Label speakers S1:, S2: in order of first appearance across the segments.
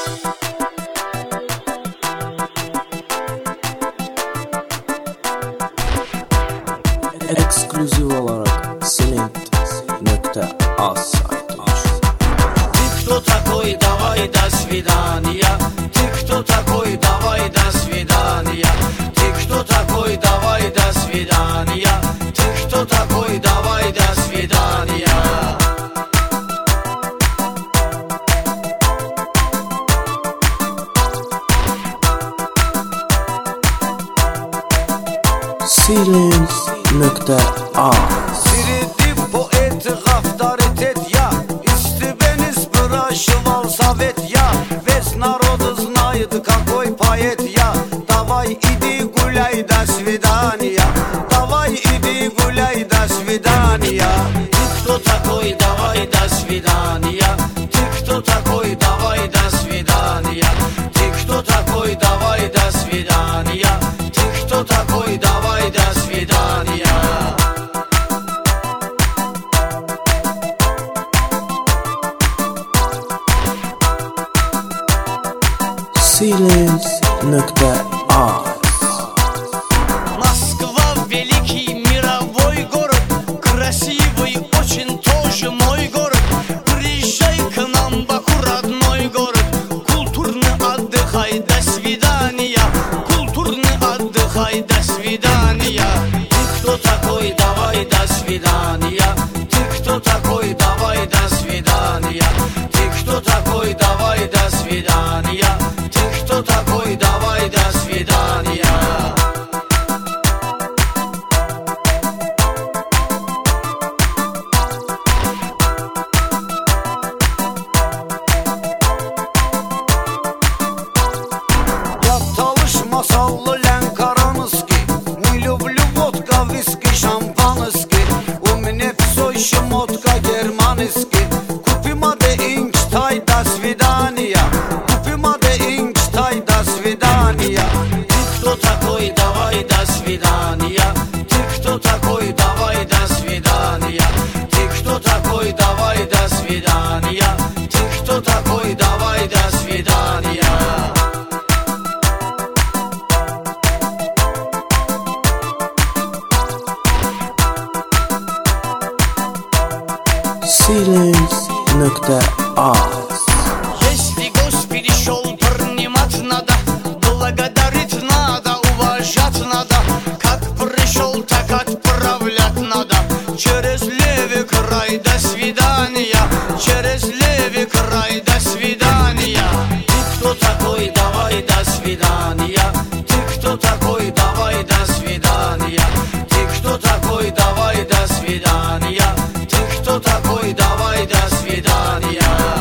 S1: Ekskluziv olarak Silent.az saytı.
S2: Ты кто такой, давай до свидания. Ты кто такой, давай до свидания. Ты кто такой, давай до свидания. Ты кто такой, давай до свидания.
S1: Silent.az.
S2: Среди поэтов авторитет я, из тебя спрашивал совет я. Весь народ знает, какой поэт я. Давай иди гуляй, до свидания. Давай иди гуляй, до свидания. Ты кто такой, давай до свидания. Ты кто такой, давай до свидания. Ты кто такой, давай до свидания. Ты кто такой, давай до свидания.
S1: Silent.az.
S2: Москва великий мировой город, красивый очень тоже мой город. Приезжай к нам, Баку, родной город. Культурно отдыхай, до свидания. Культурно отдыхай, до свидания. Ты кто такой, давай до свидания. Ты кто такой, давай до свидания. Ты кто такой, давай до свидания. Ты кто такой, давай до свидания. Я талышмасаллы лянкаранский, не люблю водка, виски, шампанский. У меня все шмотка германский. Купи маде инчтай, до свидания. Купи маде инчтай, до свидания. Ты кто такой, давай до свидания. Ты кто такой, давай до свидания. Ты кто такой, давай до свидания. Ты кто такой, давай до свидания.
S1: Silent.az.
S2: Если гость перешел, принимать надо, благодарить надо, уважать надо. Как пришел, так отправлять надо. Через левый край, до свидания. Через левый край, до свидания. Ты кто такой, давай до свидания. Ты кто такой, давай до свидания. Ты кто такой, давай до свидания. Ты кто такой, давай до свидания.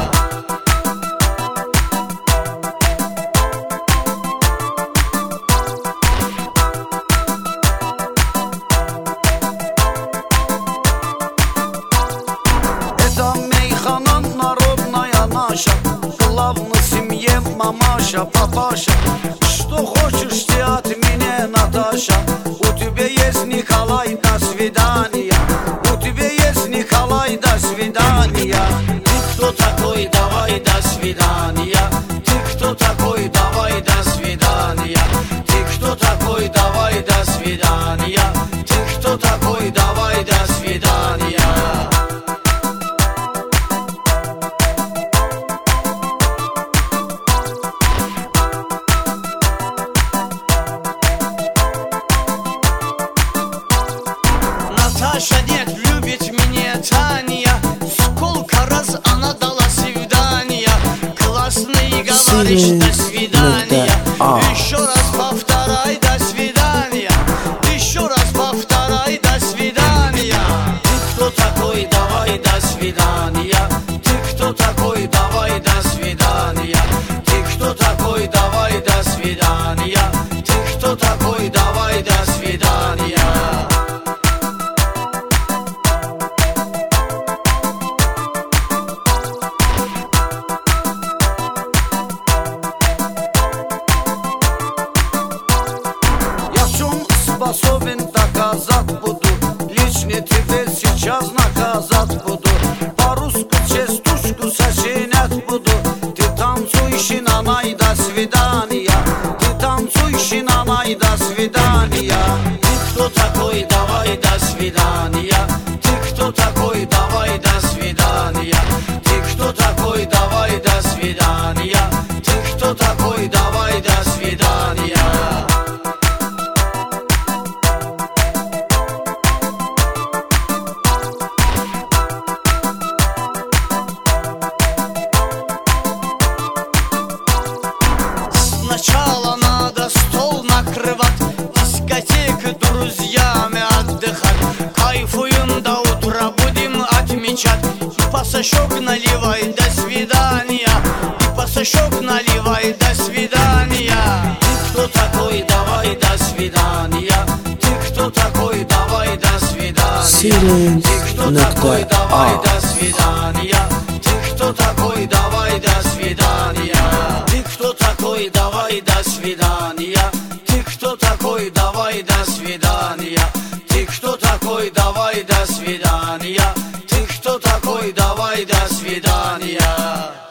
S2: Это мейхана народная наша, главное в семье мамаша, папаша. Что хочешь ты от меня, Наташа? У тебя есть Николай, до свидания. У тебя есть Николай, до свидания. Ты кто такой, давай до свидания. Ты кто такой, давай до свидания. Ты кто такой, давай до свидания. Ты кто такой, давай до свидания. Наташа нет, любит меня Таня. Сколько раз она дала свидания. Классный говоришь, до свидания. Еще раз повторяй, до свидания. Еще раз повторяй, до свидания. Ты кто такой, давай до свидания. Ты кто такой, давай до свидания. Ты кто такой, давай до свидания. Ты кто такой, давай до свидания. наливай, до свидания. И пасашок наливай, до свидания. Ты кто такой, давай, до свидания. Ты кто такой, давай, до свидания. Ты кто такой, давай, до свидания. Ты кто такой, давай, до свидания. Ты кто такой, давай, до свидания. Ты кто такой, давай, до свидания. Ты кто такой, давай, до свидания. Ты кто такой, давай, до свидания.